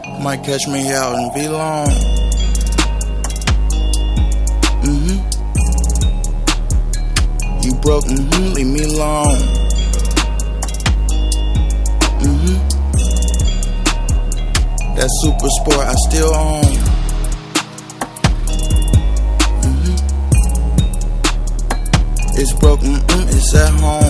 Might catch me out in V-Long. You broke, leave me alone. That super sport I still own. It's broke, it's at home.